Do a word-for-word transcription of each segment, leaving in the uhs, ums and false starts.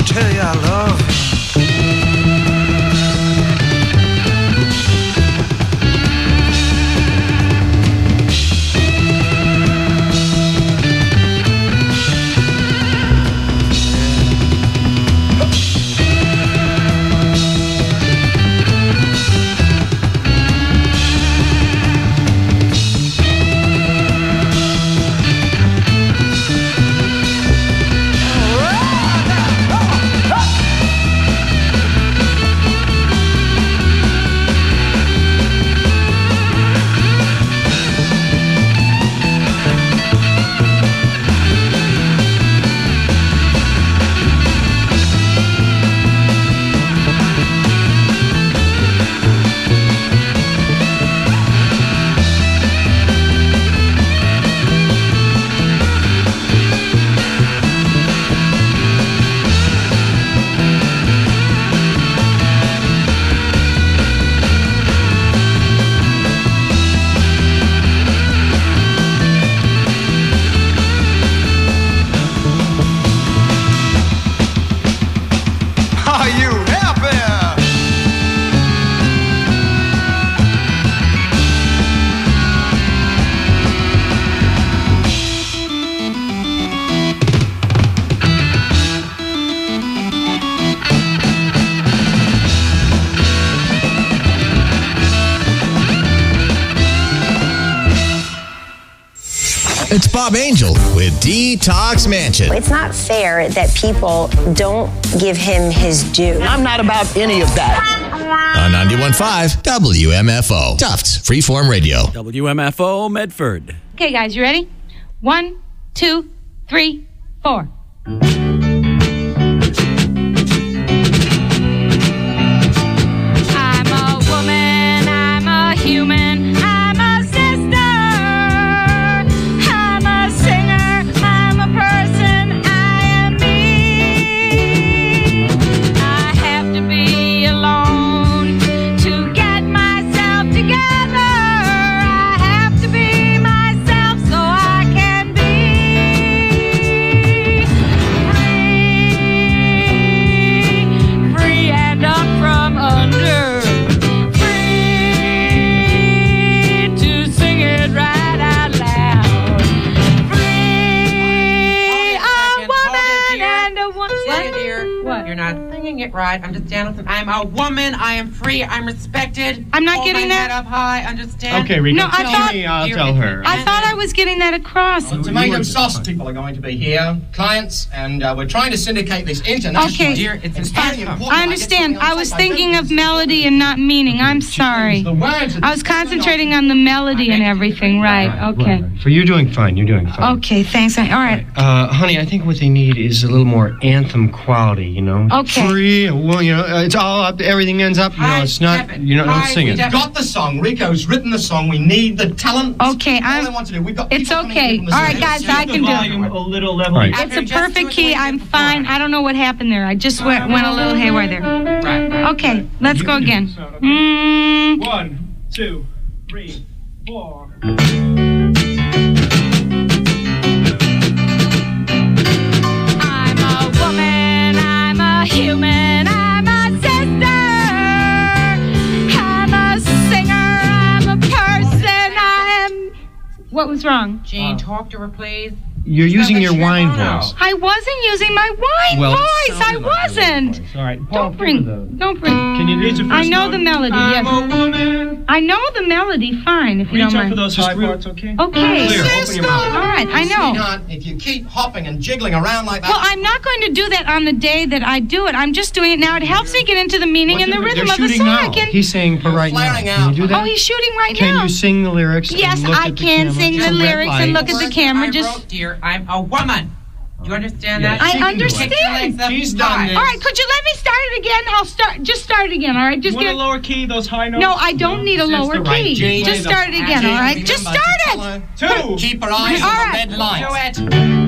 I'll tell you I love him. It's Bob Angel with Detox Mansion. It's not fair that people don't give him his due. I'm not about any of that. On ninety-one point five W M F O. Tufts Freeform Radio. W M F O Medford. Okay, guys, you ready? One, two, three, four. I'm a woman, I'm a human, I'm a sister, I'm a singer, I'm a person, I am me. I have to be alone to get myself together. I have to be myself so I can be free, free and up from under, free to sing it right out loud, free, a woman and a woman. Sit, dear. What? You're not singing it right. Understand? Listen, I'm a woman. I am free. I'm respected. I'm not Hold getting my that. head up high. Understand? Okay, Rico, No, I tell thought- me, I'll Dear, tell her. I thought I was getting that across. Tomato sauce people are going to be here, clients, and uh, we're trying to syndicate this internationally. Okay. Dear, it's It's fine. very important. I understand. get something I on was tape. thinking don't of melody and not meaning. I'm sorry. The words I was concentrating on the melody and everything. Right. Okay. For you doing fine, you're doing fine. Okay. Thanks. All right. Uh, honey, I think what they need is a little more anthem quality, you know? Okay. Free, well, you know, uh, it's all up, everything ends up, you know, it's not, you know, don't sing it. We've got the song. Rico's written the song. We need the talent. Okay, All I'm- I want to do. We've got It's people coming okay. in from the All right, city. guys, I can do it. a little level. Right. It's a Just do it perfect the key. way I'm before. fine. I don't know what happened there. I just went, went a little haywire there. Right, right. Okay. Let's go again. Mm, One, two, three, four. I'm a woman. I'm a human. I'm a sister. I'm a singer. I'm a person. I am. What was wrong? Jane, talk to her, please. You're using your wine Now. voice. I wasn't using my wine Well, it voice. I sounded like your wasn't. voice. All right, Paul, Don't bring. Don't bring. Can you do I know the melody. Yes. woman. I know the melody fine. If you don't mind. those high parts, okay? Okay. Clear, open your mouth. All right. I know. Sweetheart, if you keep hopping and jiggling around like that. Well, I'm not going to do that on the day that I do it. I'm just doing it now. It helps me get into the meaning What and the do- rhythm they're of the shooting song. now. I can- He's saying for right now. flaring Can out. you do that? Oh, he's shooting right Can now. you sing the lyrics? and Yes, look I at the can camera? sing Just the a red lyrics light. and look at the Words camera. I Just. wrote, dear, I'm a woman. Do you understand that? I She can do it. understand. Kick your legs up She's high. done this. All right, could you let me start it again? I'll start. Just start it again. All right, just get. lower key, those high notes? No, I don't need a lower key. G. Just start it again. All right, just Remember start to it. tell her Two. to Keep her eyes All on right. the red light. Do it.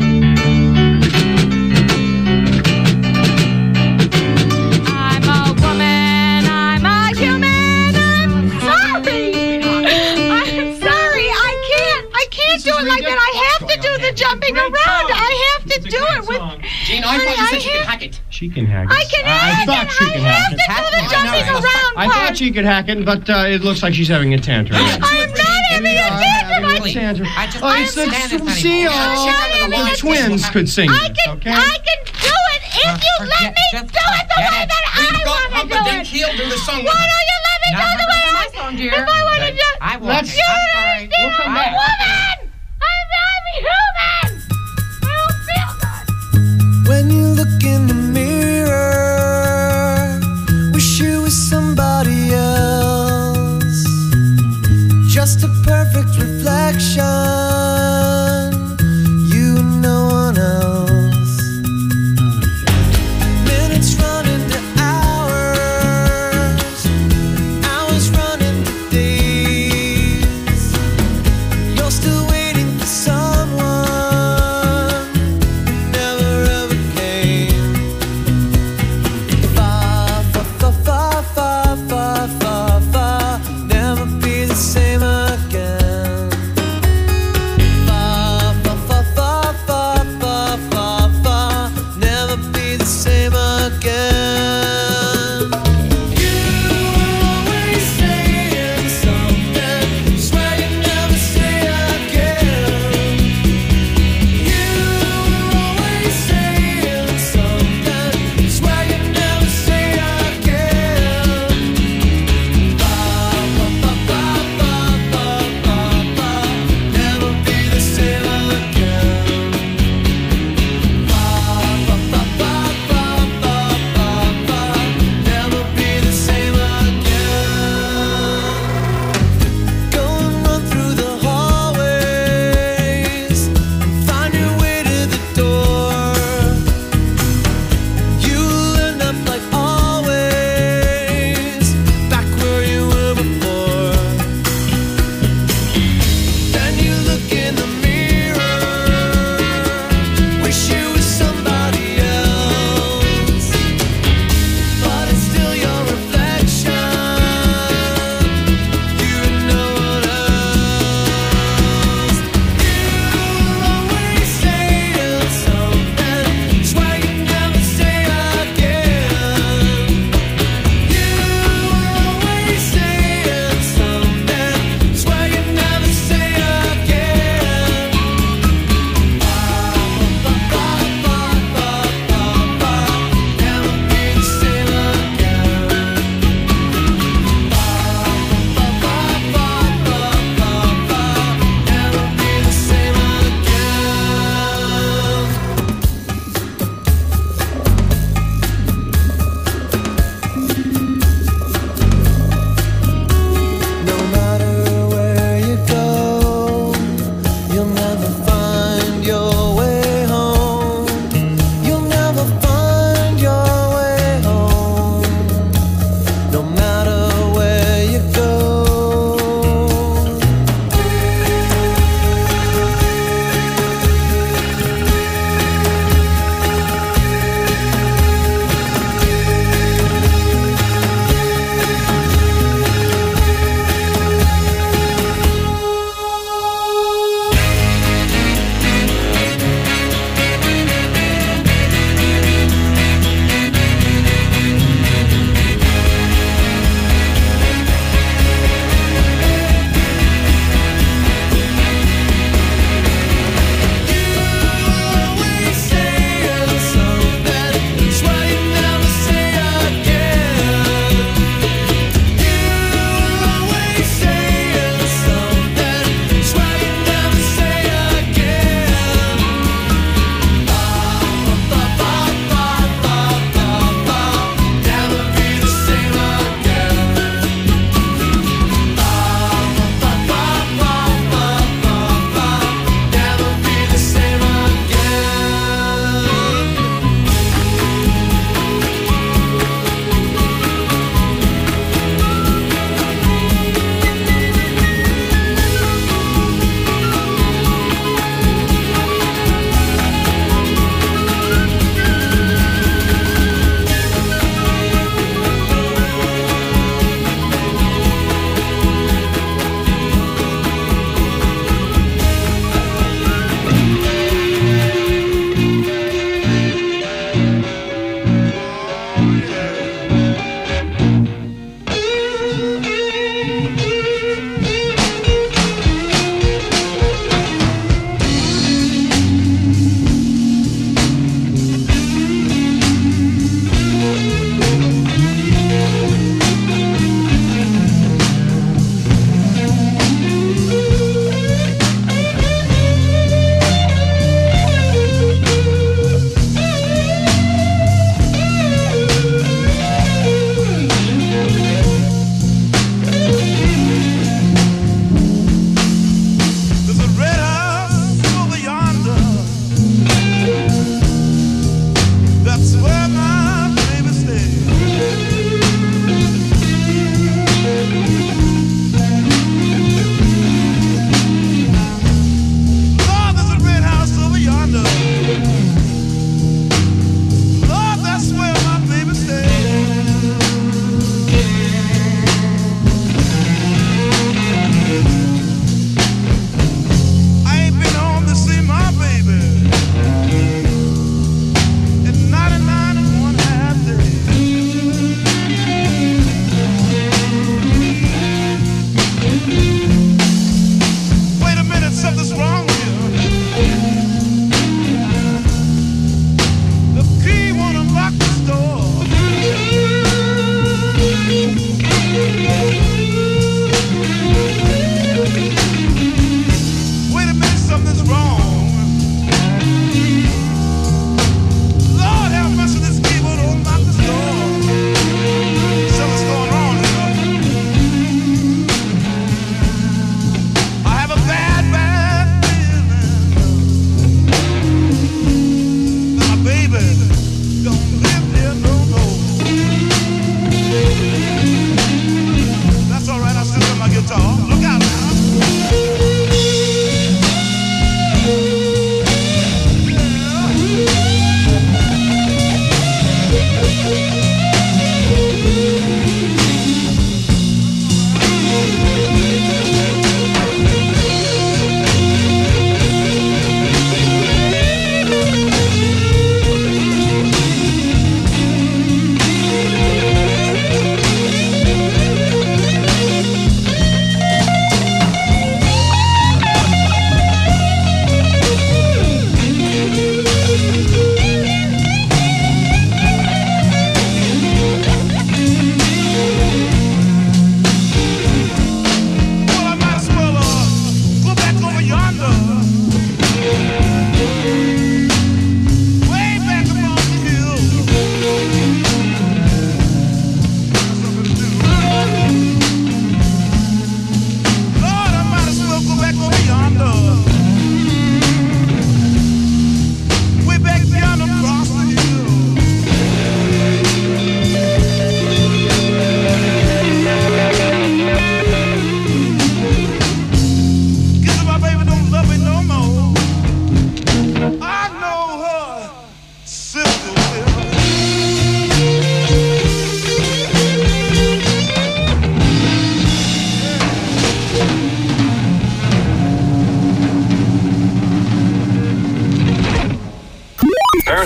I'm a woman. I'm a human. I'm sorry. I'm sorry. I can't. I can't do it like that. I have to do the jumping around. I have to do it with. Gene, I Honey, thought you I said she could have- hack it. She she can hack it. I can I, hack I thought it. she I could hack have it. to do the jumping around I part. thought she could hack it, but uh, it looks like she's having a tantrum. I'm not having a tantrum. I A tantrum. I just Oh, can't it's the stand this see anymore. all Check under the the lights. twins could sing I this, can, okay? I can do it if Uh, you let forget- me just do it the forget way it. that I We've got want to do Humperdinck. it. He'll do the song with Why us. don't you let me Not do the way my I song, dear. If I want to do I won't. Let's- You I'm don't sorry. understand. We'll come I'm back. a woman. I'm, I'm a human. I don't feel good. When you look in the mirror, wish you was somebody else. Just a perfect reflection, you and no one else. Minutes run into hours, hours run into days. You're still waiting for someone who never ever came. Far, far, far, far, far,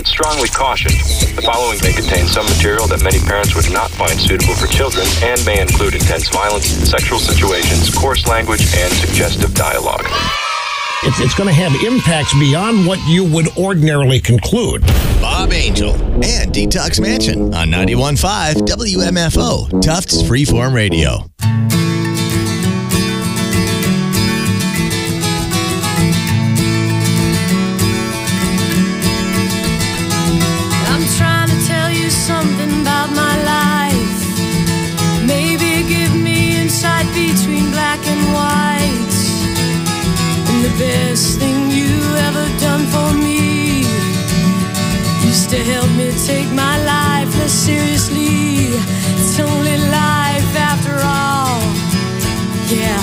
It's strongly cautioned. The following may contain some material that many parents would not find suitable for children and may include intense violence, sexual situations, coarse language, and suggestive dialogue. It's, it's going to have impacts beyond what you would ordinarily conclude. Bob Angel and Detox Mansion on ninety-one point five W M F O, Tufts Freeform Radio. I'm trying to tell you something about my life. Maybe give me insight between black and white. And the best thing you ever done for me is to help me take my life less seriously. It's only life after all, yeah.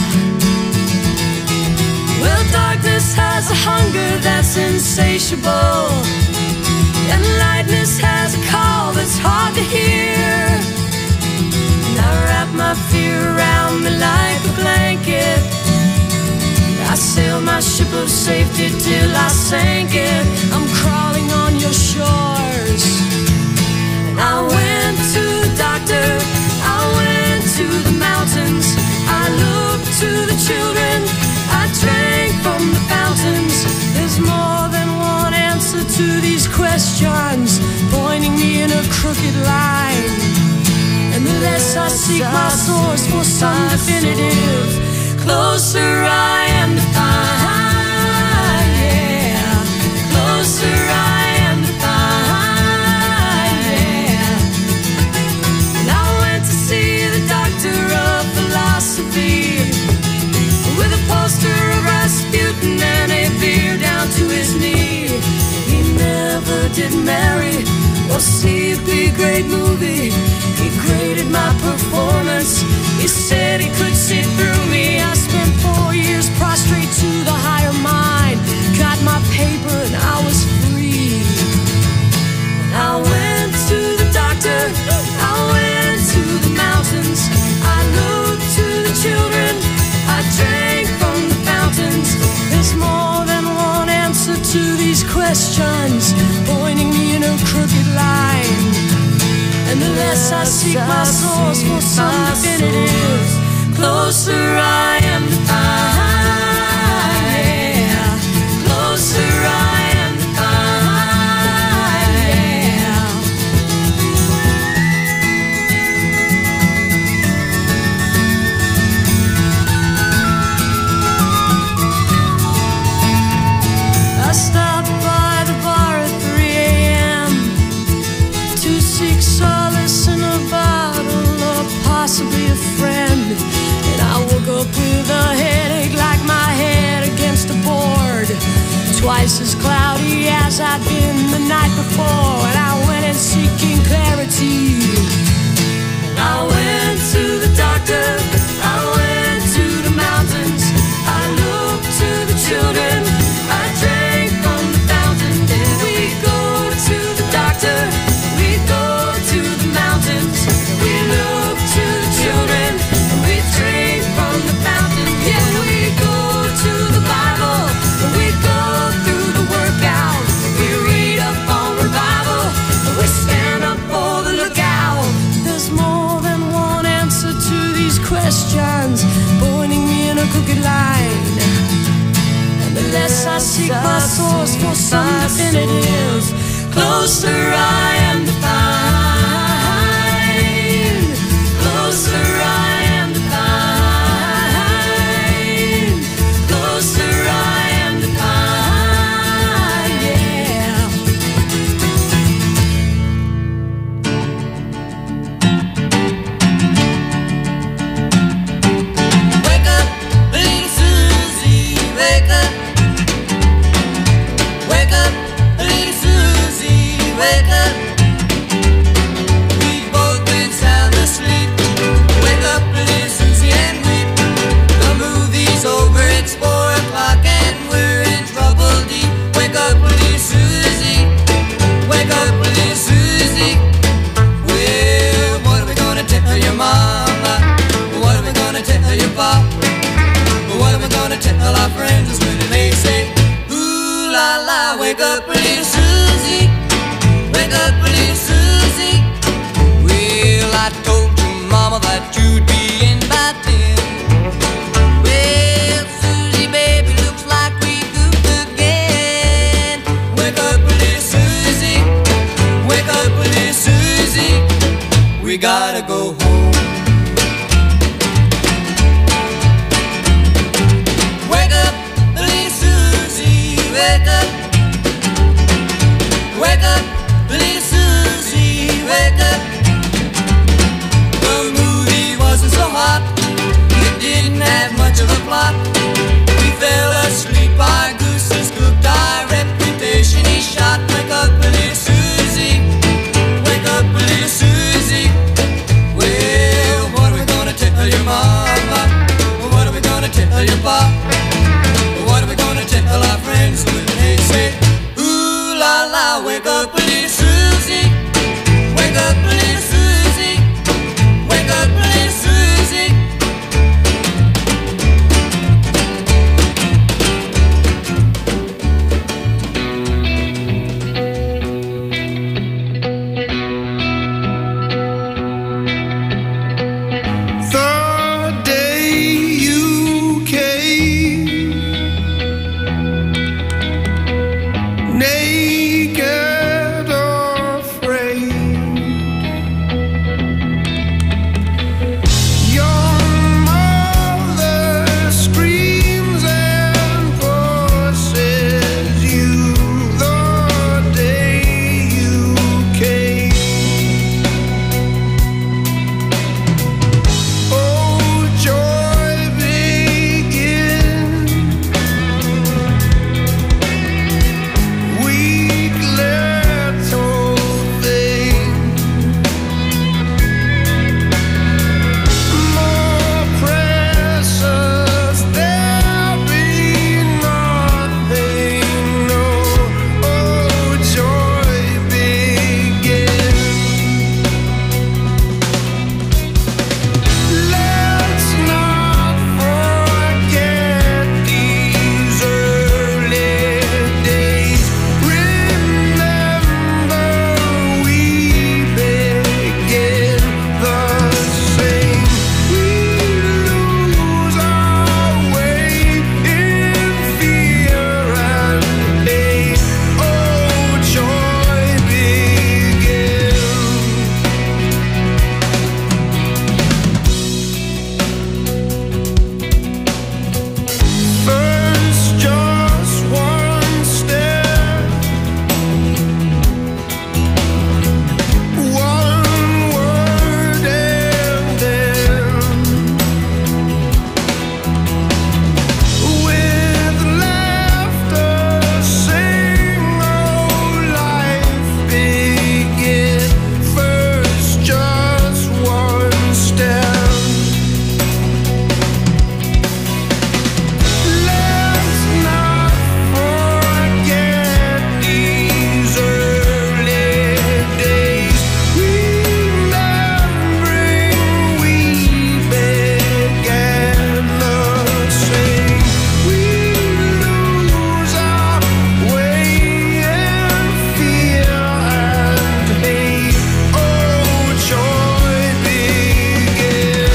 Well, darkness has a hunger that's insatiable, and lightness has a call that's hard to hear. And I wrap my fear around me like a blanket. I sail my ship of safety till I sank it. I'm crawling on your shores. And I went to the doctor, I went to the mountains, I looked to the children, I drank from the fountains. There's more than one answer to these questions, pointing me in a crooked line. And the less I seek my source for some definitive, closer I am to find, yeah. Closer I am to find, yeah. And I went to see the doctor of philosophy, with a poster of Rasputin and a beer down to his knee. He never did marry or see a big great movie. He graded my performance. He said he could see through me. I spent four years prostrate to the higher mind. Got my paper and I was free. And I went to the doctor, I went to the mountains, I looked to the children, I drank from the fountains. There's more than one answer to these questions, pointing me in a crooked line. And the less I seek my source for some definitive, closer I am to find, yeah. Closer I am to find, yeah. I stopped by the bar at three a.m. to seek solace in a bottle or possibly a friend. And I woke up with a headache like my head against a board, twice as cloudy as I'd been the night before. And I went in seeking clarity. And I went to the doctor, I went to the mountains, I looked to the children, I drank from the fountain. Then we go to the doctor, we go to the mountains, we look to the children, we drink from the fountain. Yeah, we go to the Bible, we go through the workout, we read up on revival, we stand up for the lookout. There's more than one answer to these questions, pointing me in a crooked line. And the less I seek my source for some definitive, closer I am to find. Closer I am to find. Closer I am to find, yeah. Wake up, little Susie, wake up. Wake up, little Susie, wake up. We've both been sound asleep. Wake up, little Susie, and weep. The movie's over, it's four o'clock, and we're in trouble deep. Wake up, little Susie, wake up, little Susie. Well, what are we gonna tell your mama? What are we gonna tell your papa? What are we gonna tell our friends when they say, ooh la la, wake up, little Susie. wake up, little Susie. Well, I told your mama that you'd be in by ten. Well, Susie, baby, looks like we goofed again. Wake up, little Susie. Wake up, little Susie. We gotta go home. Wake up, little Susie. Wake up. Wake up, little Susie. Wake up. The movie wasn't so hot. It didn't have much of a plot. We fell asleep. Our gooses cooked. Our reputation he shot. Wake up, little Susie. Wake up, little Susie. Well, what are we gonna tell your mama? What are we gonna tell your pop? What are we gonna tell our friends when they say, ooh la la, wake up, little Susie. Wake up, little Susie. Wake up, little Susie. The day you came, naked, afraid, your mother screams and pushes you. The day you came. Oh, joy begin. Weak little thing, more precious there'll be nothing. No, oh, joy begin. Let's not forget these early days. Remember, we begin the same. We lose our way in fear and hate. Oh, joy begin. First, just one step, one word, and then with laughter sing, oh, life begin. First, just one step. Let's not forget these early days. Remembering we began the same. We lose our way in fear and hate. Oh, joy begin.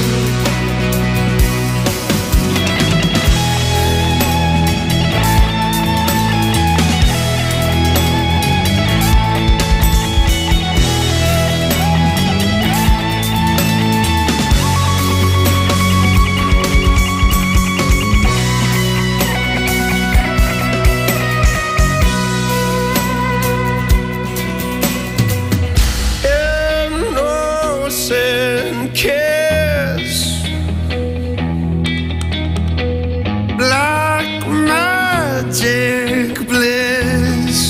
Innocent kiss, black magic bliss.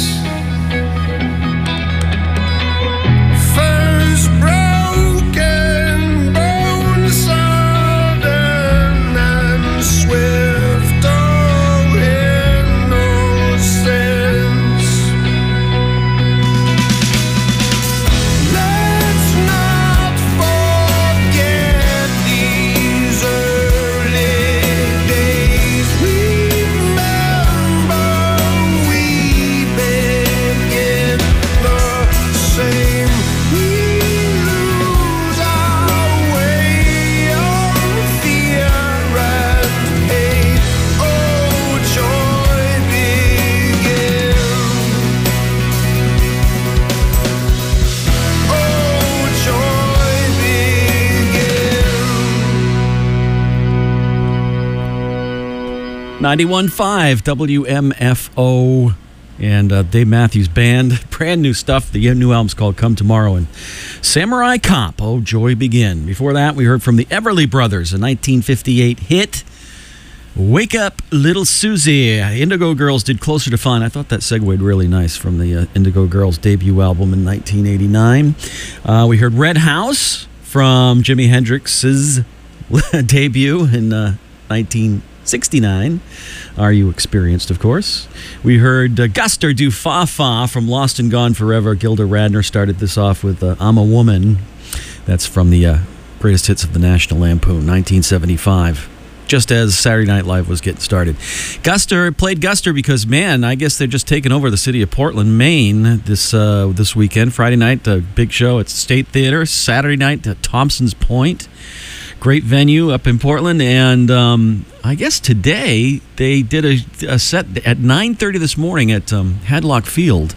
First broken bones, sudden and swift. Oh, innocence. Let's not forget ninety-one point five W M F O and uh, Dave Matthews Band. Brand new stuff. The new album's called Come Tomorrow. And Samurai Cop, Oh Joy Begin. Before that, we heard from the Everly Brothers, a nineteen fifty-eight hit. Wake Up Little Susie. Indigo Girls did Closer to Fun. I thought that segued really nice from the uh, Indigo Girls debut album in nineteen eighty-nine. Uh, we heard Red House from Jimi Hendrix's debut in uh, nineteen sixty-nine. Are You Experienced, of course. We heard uh, Guster do Fa Fa from Lost and Gone Forever. Gilda Radner started this off with uh, I'm a Woman. That's from the uh, Greatest Hits of the National Lampoon, nineteen seventy-five. Just as Saturday Night Live was getting started. Guster played Guster because, man, I guess they're just taking over the city of Portland, Maine this uh, this weekend. Friday night, a big show at State Theater. Saturday night at Thompson's Point. Great venue up in Portland. And um, I guess today they did a, a set at nine thirty this morning at um, Hadlock Field.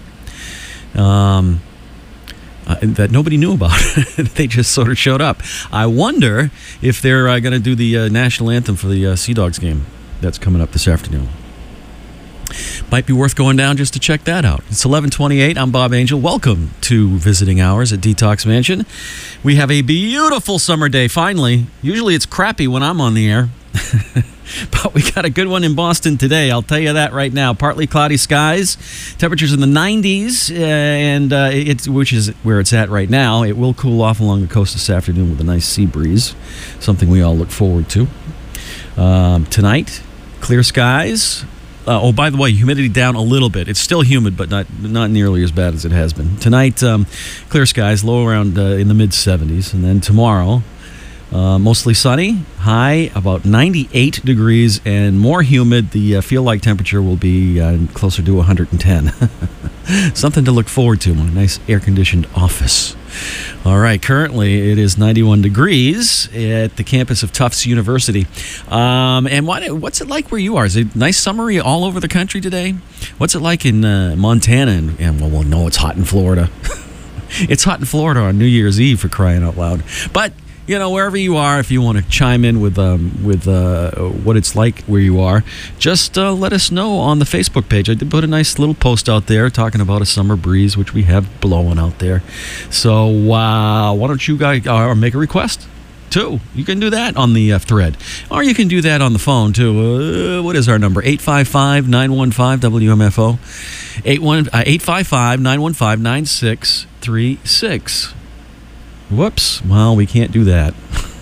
Um... Uh, that nobody knew about. They just sort of showed up. I wonder if they're uh, going to do the uh, national anthem for the uh, Sea Dogs game that's coming up this afternoon. Might be worth going down just to check that out. It's eleven twenty-eight. I'm Bob Angel. Welcome to Visiting Hours at Detox Mansion. We have a beautiful summer day, finally. Usually it's crappy when I'm on the air. But we got a good one in Boston today. I'll tell you that right now. Partly cloudy skies, temperatures in the nineties, uh, and uh, it's which is where it's at right now. It will cool off along the coast this afternoon with a nice sea breeze, something we all look forward to. Um, tonight, clear skies. Uh, oh, by the way, humidity down a little bit. It's still humid, but not not nearly as bad as it has been. Tonight, um, clear skies, low around uh, in the mid seventies, and then tomorrow. Uh, mostly sunny, high about ninety-eight degrees, and more humid. The uh, feel-like temperature will be uh, closer to one hundred ten. Something to look forward to. A nice air-conditioned office. All right, currently it is ninety-one degrees at the campus of Tufts University. Um, and what, what's it like where you are? Is it nice summery all over the country today? What's it like in uh, Montana? And, and well, well, no, it's hot in Florida. It's hot in Florida on New Year's Eve, for crying out loud. But you know, wherever you are, if you want to chime in with um, with uh, what it's like where you are, just uh, let us know on the Facebook page. I did put a nice little post out there talking about a summer breeze, which we have blowing out there. So uh, why don't you guys uh, make a request, too? You can do that on the uh, thread. Or you can do that on the phone, too. Uh, what is our number? eight five five, nine one five, W M F O. eight five five, nine one five, nine six three six. Whoops. Well, we can't do that.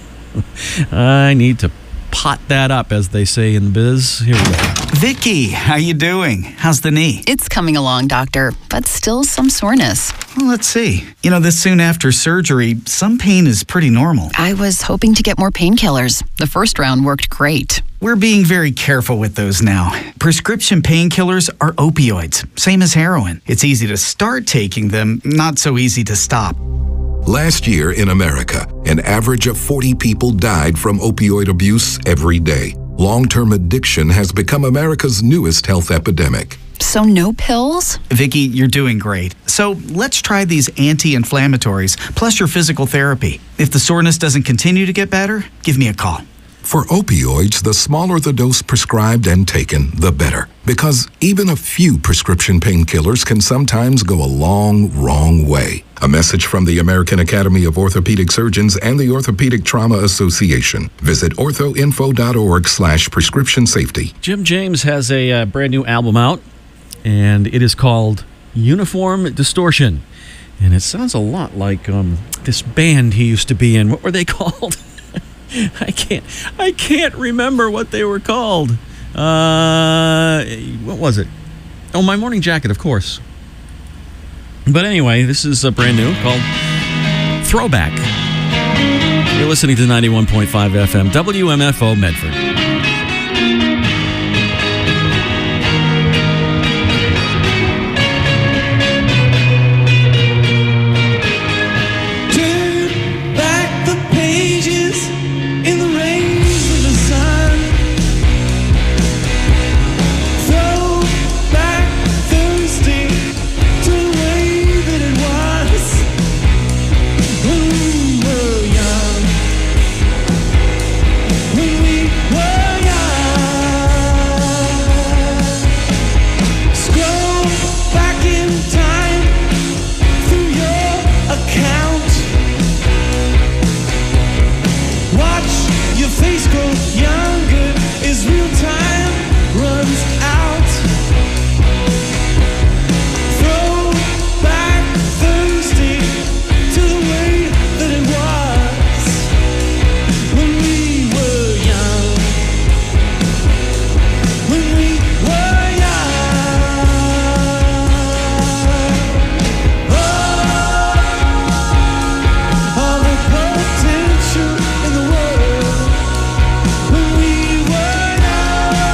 I need to pot that up, as they say in the biz. Here we go. Vicky, how you doing? How's the knee? It's coming along, doctor, but still some soreness. Well, let's see. You know, this soon after surgery, some pain is pretty normal. I was hoping to get more painkillers. The first round worked great. We're being very careful with those now. Prescription painkillers are opioids, same as heroin. It's easy to start taking them, not so easy to stop. Last year in America, an average of forty people died from opioid abuse every day. Long-term addiction has become America's newest health epidemic. So no pills? Vicky, you're doing great. So let's try these anti-inflammatories, plus your physical therapy. If the soreness doesn't continue to get better, give me a call. For opioids, the smaller the dose prescribed and taken, the better. Because even a few prescription painkillers can sometimes go a long, wrong way. A message from the American Academy of Orthopedic Surgeons and the Orthopedic Trauma Association. Visit orthoinfo.org slash prescription safety. Jim James has a uh, brand new album out, and it is called Uniform Distortion. And it sounds a lot like um, this band he used to be in. What were they called? I can't I can't remember what they were called. Uh, what was it? Oh, My Morning Jacket, of course. But anyway, this is a brand new called Throwback. You're listening to ninety-one point five F M, W M F O Medford. When we were days grow younger as real time runs out. Throw back Thursday to the way that it was when we were young. When we were young. Oh, all the potential in the world when we were young.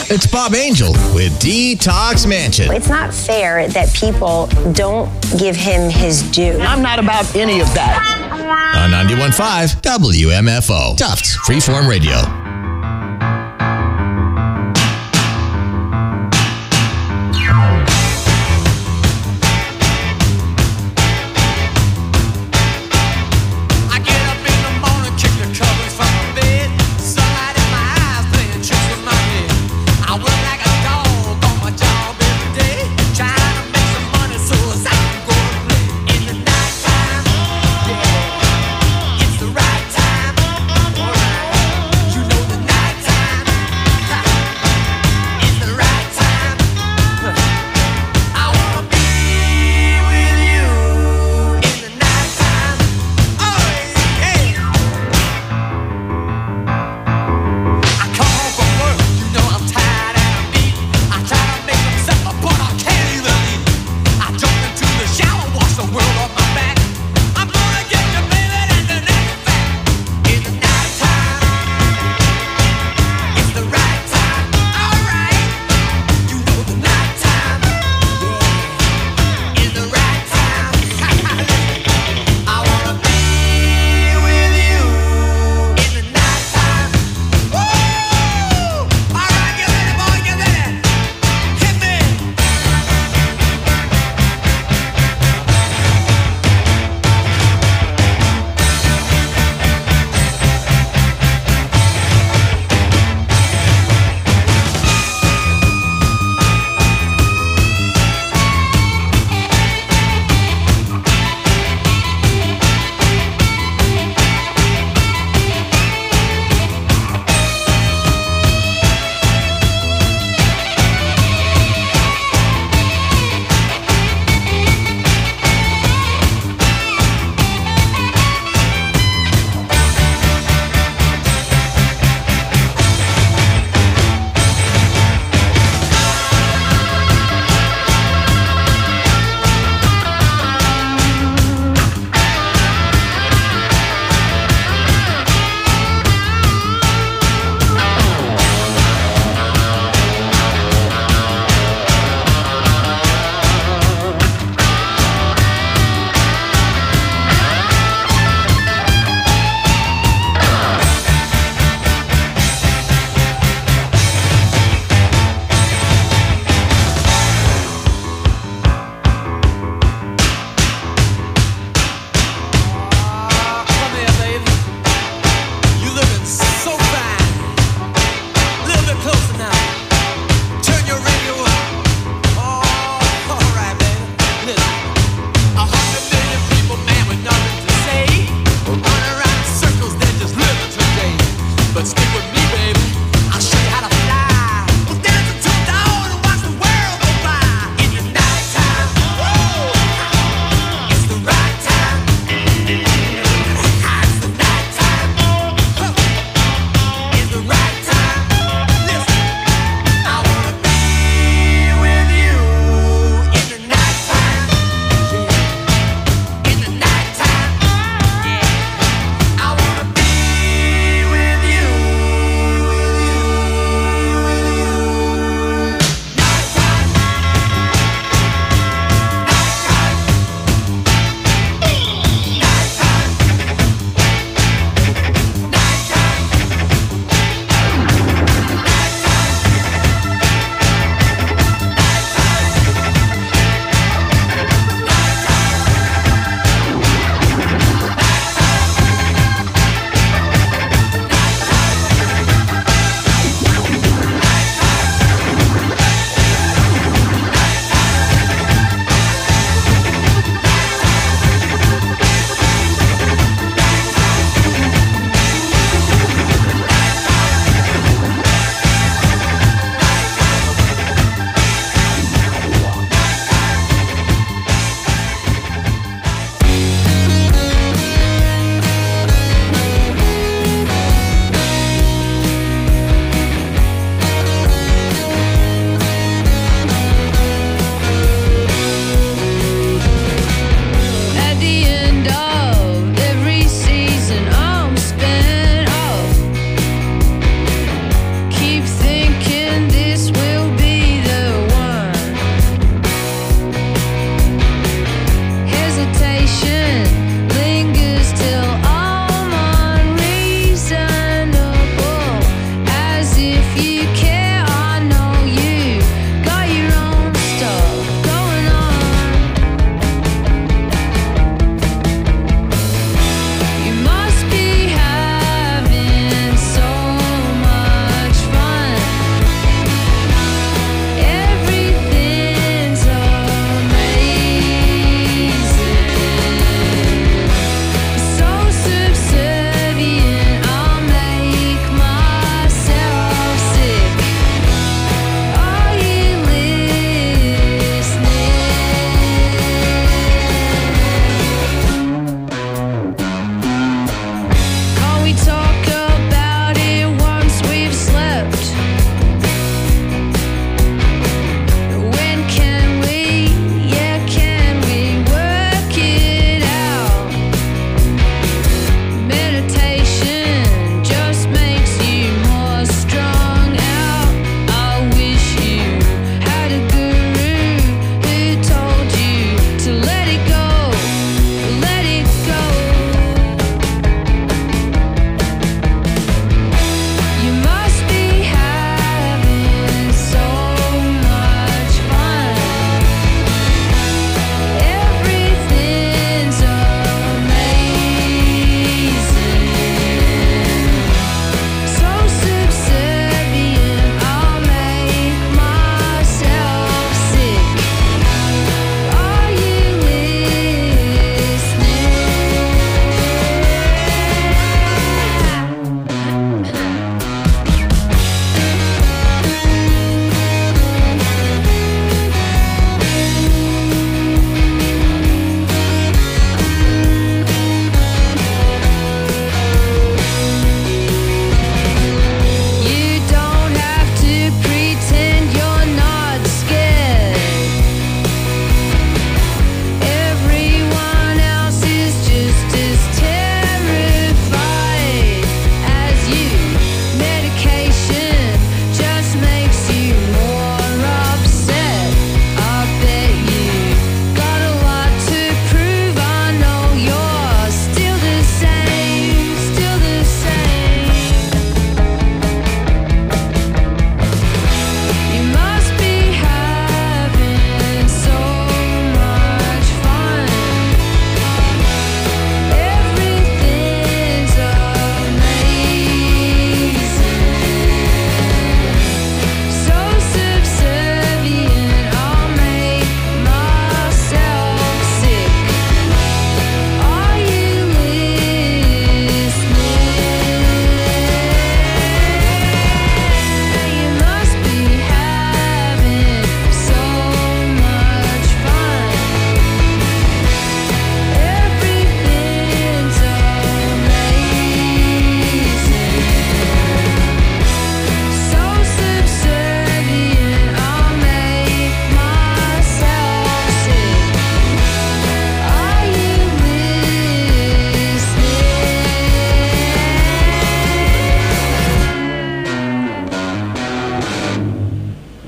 It's Bob Angel with Detox Mansion. It's not fair that people don't give him his due. I'm not about any of that. On ninety-one point five W M F O. Tufts Freeform Radio. You know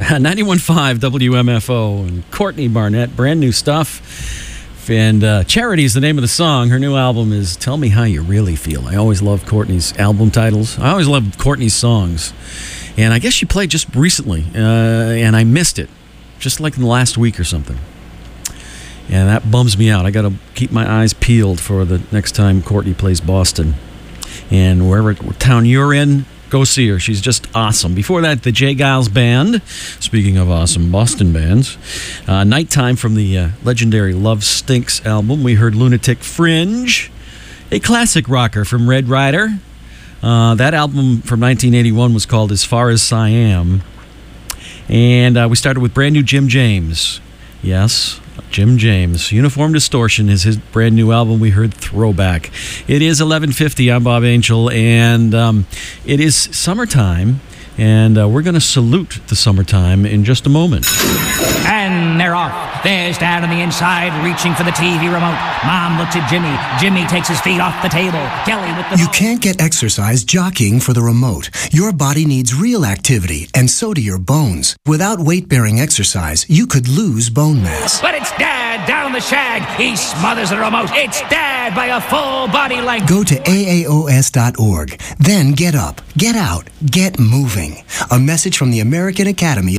ninety-one point five W M F O and Courtney Barnett, brand new stuff. And uh, Charity is the name of the song. Her new album is Tell Me How You Really Feel. I always love Courtney's album titles. I always love Courtney's songs. And I guess she played just recently, uh, and I missed it, just like in the last week or something. And that bums me out. I got to keep my eyes peeled for the next time Courtney plays Boston. And wherever town you're in, go see her. She's just awesome. Before that, the J. Giles Band. Speaking of awesome Boston bands. Uh, Nighttime from the uh, legendary Love Stinks album. We heard Lunatic Fringe, a classic rocker from Red Rider. Uh, that album from nineteen eighty-one was called As Far As Siam. And uh, we started with brand new Jim James. Yes, Jim James. Uniform Distortion is his brand new album. We heard Throwback. It is eleven fifty. I'm Bob Angel, and um, it is summertime, and uh, we're going to salute the summertime in just a moment. And they're off. There's Dad on the inside, reaching for the T V remote. Mom looks at Jimmy. Jimmy takes his feet off the table. Kelly with the... You can't get exercise jockeying for the remote. Your body needs real activity, and so do your bones. Without weight-bearing exercise, you could lose bone mass. But it's Dad down on the shag. He smothers the remote. It's Dad by a full body length. Go to A A O S dot org. Then get up, get out, get moving. A message from the American Academy.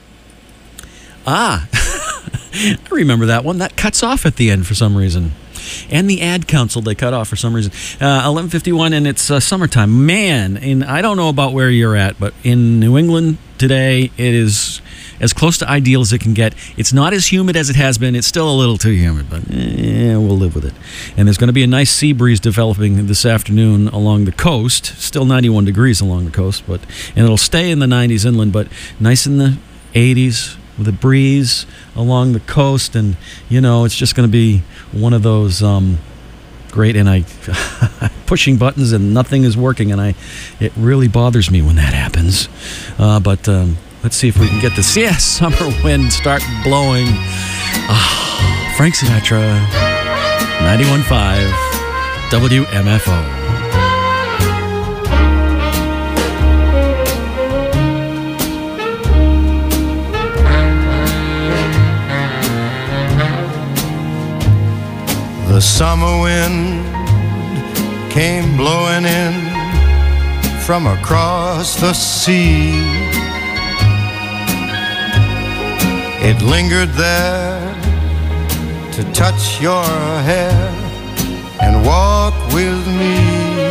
Ah, I remember that one. That cuts off at the end for some reason. And the ad council, they cut off for some reason. Uh, eleven fifty-one, and it's uh, summertime. Man, and I don't know about where you're at, but in New England today, it is as close to ideal as it can get. It's not as humid as it has been. It's still a little too humid, but eh, we'll live with it. And there's going to be a nice sea breeze developing this afternoon along the coast. Still ninety-one degrees along the coast, but and it'll stay in the nineties inland, but nice in the eighties. With a breeze along the coast, and you know it's just going to be one of those um, great. And I pushing buttons and nothing is working, and I it really bothers me when that happens. Uh, but um, let's see if we can get this. Yeah, summer wind start blowing. Ah, Frank Sinatra, ninety-one point five W M F O. The summer wind came blowing in from across the sea. It lingered there to touch your hair and walk with me.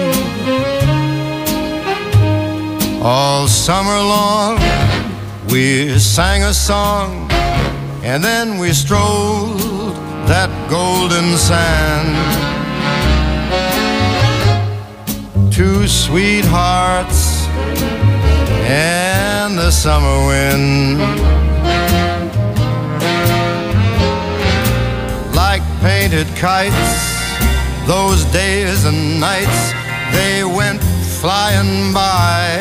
All summer long we sang a song, and then we strolled that golden sand. Two sweethearts and the summer wind, like painted kites, those days and nights, they went flying by.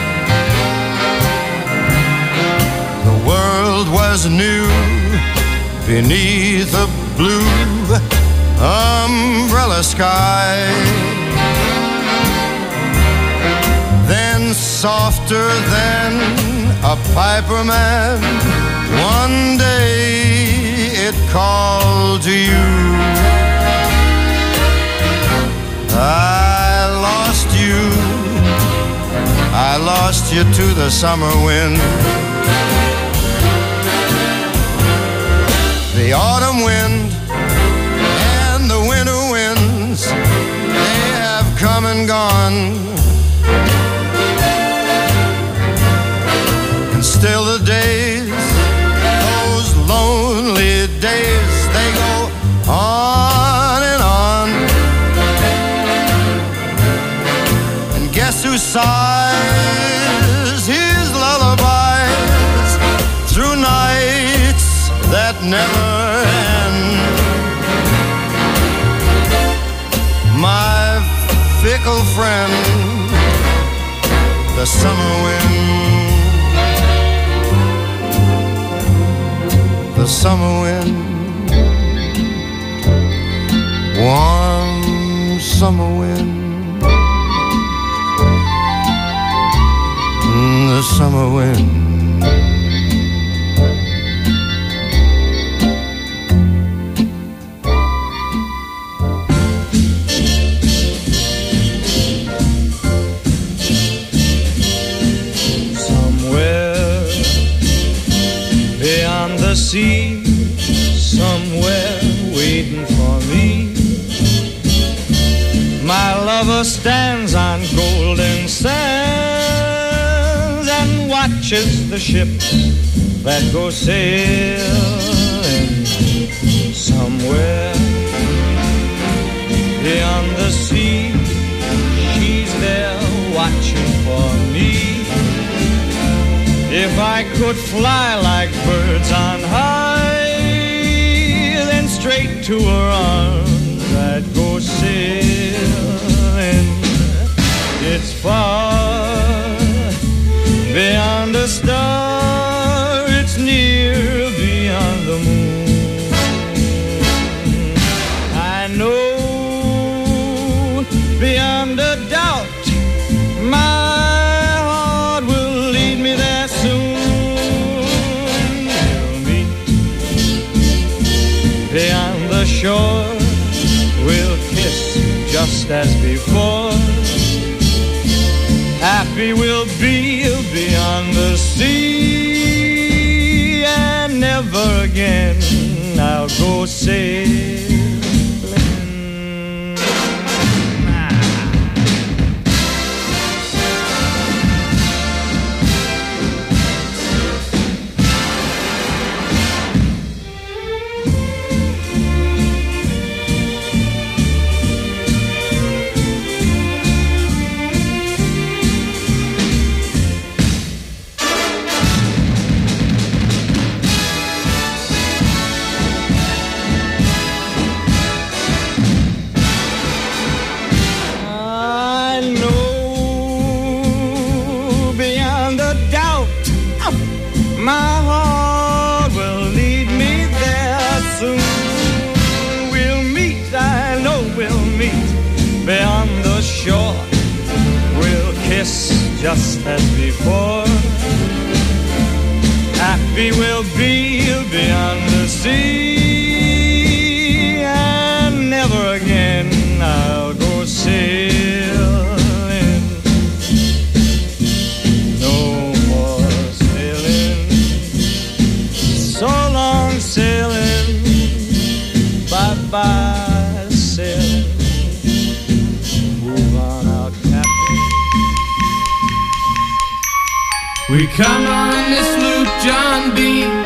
The world was new beneath a blue umbrella sky. Then softer than a piper man, one day it called to you. I lost you, I lost you to the summer wind. The autumn wind and the winter winds, they have come and gone. And still the days, those lonely days, they go on and on. And guess who sighs his lullabies through nights that never end? My fickle friend, the summer wind, the summer wind, warm summer wind, the summer wind. lover stands on golden sands and watches the ship that goes sailing somewhere beyond the sea. She's there watching for me. If I could fly like birds on high, then straight to her arms I'd go sailing. It's far beyond a star, it's near beyond the moon. I know beyond a doubt my heart will lead me there soon. We'll meet beyond the shore, we'll kiss just as before. Happy we'll be beyond the sea, and never again I'll go sailing. My heart will lead me there soon. We'll meet, I know we'll meet beyond the shore. We'll kiss just as before. Happy we'll be beyond the sea, and never again I'll go sailing. So long sailing, bye-bye sailing. Move on out, Captain. We come on this sloop, John B.